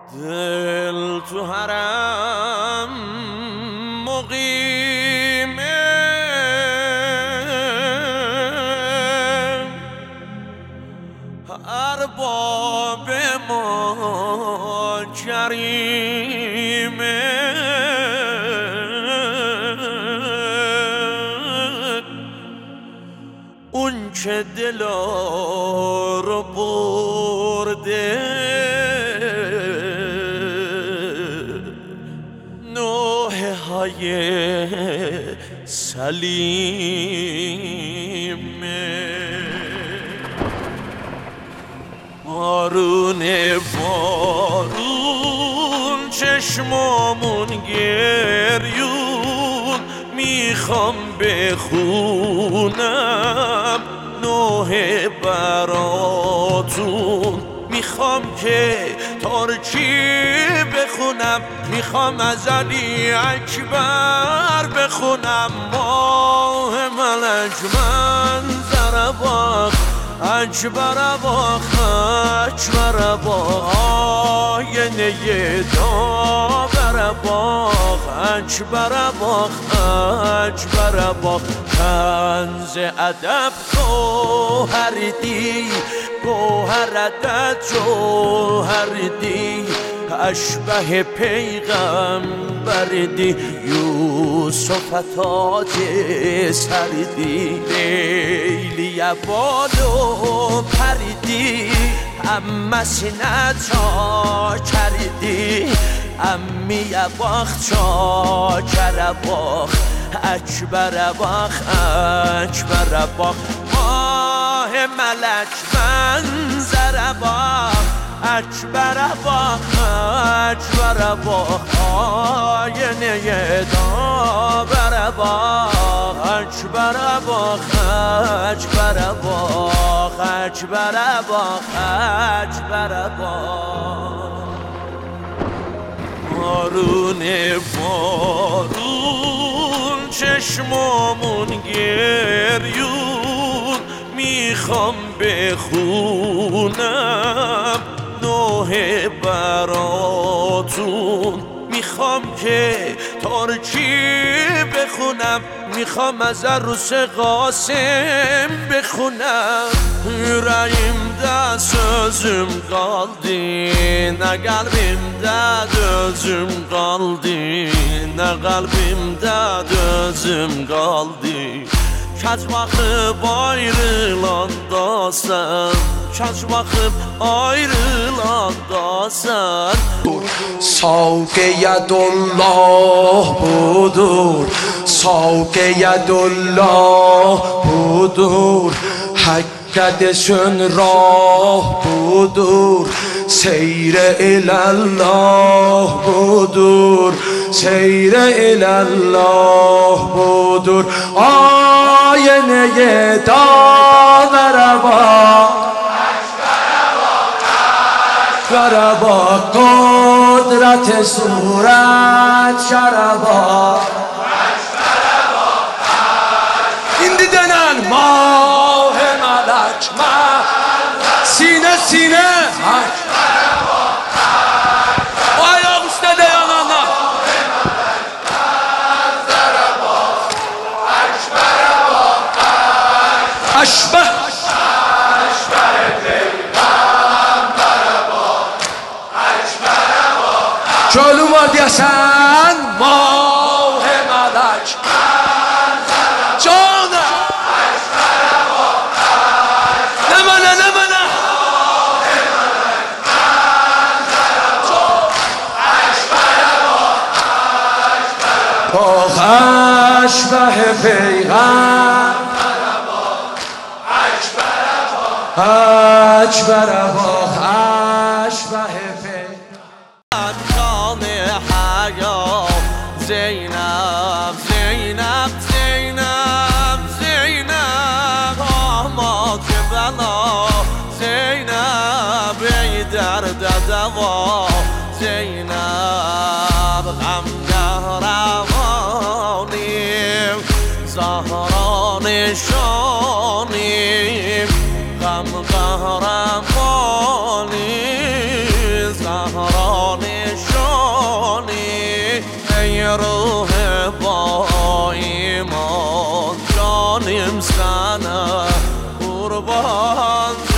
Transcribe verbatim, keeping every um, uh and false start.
دل تو حرم مقیمه، ارباب ما کریمه، اون که دلا رو برده نوحه های سلیمه. بارون بارون چشمامون گریون، میخوام بخونم نوحه براتون، میخوام که ترکی بخونم، میخوام از علی اکبر بخونم. ماه ملک منظر باغ اکبر باغ اکبر باغ، آینه داور باغ اکبر باغ اکبر باغ. کنز ادب گوهر دی، گوهر عدد جوهر دی، اشبه پیغمبر دی، یوسف تاج سردی، لیلی بالو پردی، اما سینه چا کردی، امی باخ چا کر باخ اکبر باخ اکبر باخ. ماه ملک منظر باخ اکبر باخ اکبر باخ، آینه داور باخ اکبر باخ اکبر باخ اکبر باخ اکبر باخ. بارون بارون چشمامون گریون، میخوام بخونم نوحه براتون، میخوام که ترکی بخونم، میخوام از عروس قاسم بخونم. Yüreğimde sözüm kaldı, ne kalbimde dözüm kaldı, ne kalbimde dözüm kaldı. Kaç bakıp ayrılanda sen, kaç bakıp ayrılanda sen. Savke yedullah budur, savke yedullah budur, hakkadesün rah budur, seyre ilallah budur, seyre ilallah budur. Ayeneye dağlara bak, aşkara bak, kudret-i suret şara bak, aşkara bak. İndi denen mah-ı melek sine sine aşkara bak, o ayak üstte dayanana aşbe aşbe peygambere bak, aşbere bak. Çölüm var diyesen mah-ı melek canı aşbere bak, ne bana ne bana mah-ı melek çok aşbere bak, aşbere bak. Aşbe peygambere اکبر باخ اشبه جان حیا زینب زینب زینب زینب، آماد بلا زینب، ای درد دوا زینب، غمگه روانیم زهرا نشانیم، غم قهرمانی زهران منه قربان